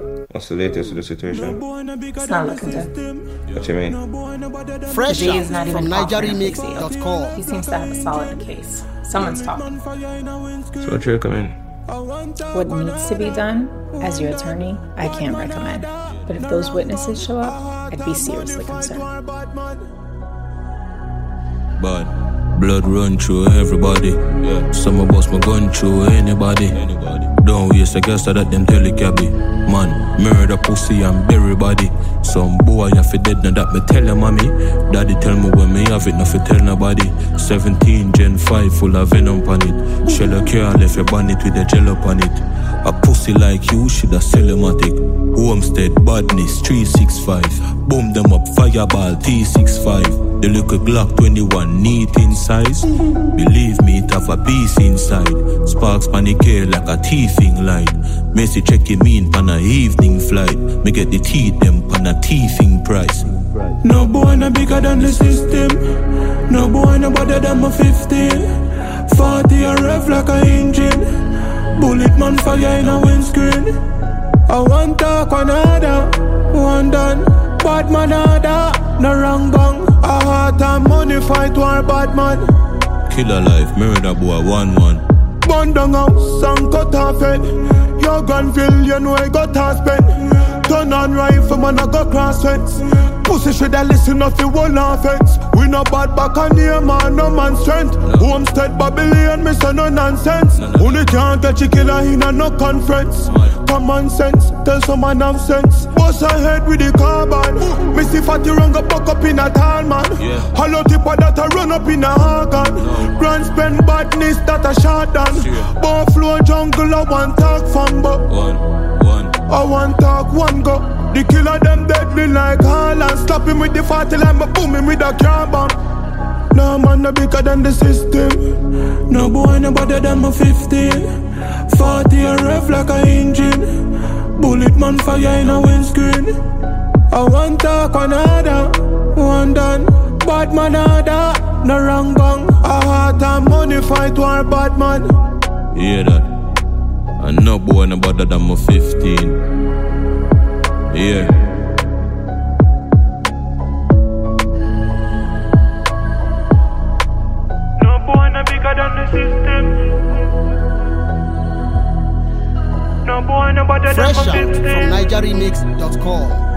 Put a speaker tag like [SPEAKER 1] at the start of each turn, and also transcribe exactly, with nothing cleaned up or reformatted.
[SPEAKER 1] What's the latest of the situation?
[SPEAKER 2] It's not looking good.
[SPEAKER 1] What you mean?
[SPEAKER 3] Fresh
[SPEAKER 2] Today
[SPEAKER 3] out
[SPEAKER 2] is not
[SPEAKER 3] from
[SPEAKER 2] even
[SPEAKER 3] Niger
[SPEAKER 2] confident
[SPEAKER 3] Remix
[SPEAKER 2] with
[SPEAKER 3] dot
[SPEAKER 2] Theo.
[SPEAKER 3] com.
[SPEAKER 2] He seems to have a solid case. Someone's talking.
[SPEAKER 1] So what you recommend?
[SPEAKER 2] What needs to be done, as your attorney, I can't recommend. But if those witnesses show up, I'd be seriously concerned.
[SPEAKER 4] But blood run through everybody. Yeah. Some of us my gun through anybody. anybody. Don't waste a gas that them tell it cabby. Man, murder pussy and bury body. Some boy have to dead now that me tell your mommy. Daddy tell me when me have it, not to tell nobody. seventeen Gen five full of venom on it. Shell a car left your bonnet with a gel up on it. A pussy like you should have celematic. Homestead badness three six five. Boom them up fireball T sixty-five. The little Glock twenty-one neat in size. Believe me, it have a piece inside. Sparks panic air like a teething light. Messi check him in pan a evening flight. Me get the teeth them pan a teething price.
[SPEAKER 5] No boy no bigger than the system. No boy no better than my fifteen. forty a rev like a engine. Bullet man fire in a windscreen. I want talk one other, one done. Bad man other, no wrong bang. A heart and money fight war bad man.
[SPEAKER 4] Killer life, murder boy one one.
[SPEAKER 5] Burn down house and cut off head. Your Granville, you know I got to spend. Turn on rifle man I go cross fence. Pussy shoulda listen off the whole offense. We no bad back on the man, no man strength. No. Homestead Babylon, me say no nonsense. No, no, no. Only can't catch a killer in a no conference. No. Common sense, tell some man have sense. Bust ahead with the carbon. Ooh. Me see fatty run go buck up in a tall man. Yeah. Hollow tipper that a run up in a organ. No. Grand spend badness that a shot down. Yeah. Buffalo jungle I want talk from but
[SPEAKER 4] One, one.
[SPEAKER 5] I want talk one go. The killer them deadly like Haaland. Slap him with the forty line, but boom him with a car bomb. No man no bigger than the system. No boy no better than my fifteen. forty a rev like a engine. Bullet man fire in a windscreen. I want talk one other, one done. Bad man other, no wrong bang. A heart and money fight war bad man.
[SPEAKER 4] Hear that? And no boy no better than my fifteen. Yeah.
[SPEAKER 5] No boy no bigger than the system. No boy no better than
[SPEAKER 3] Fresh
[SPEAKER 5] my
[SPEAKER 3] out
[SPEAKER 5] fifteen.
[SPEAKER 3] from Niger Remix dot com.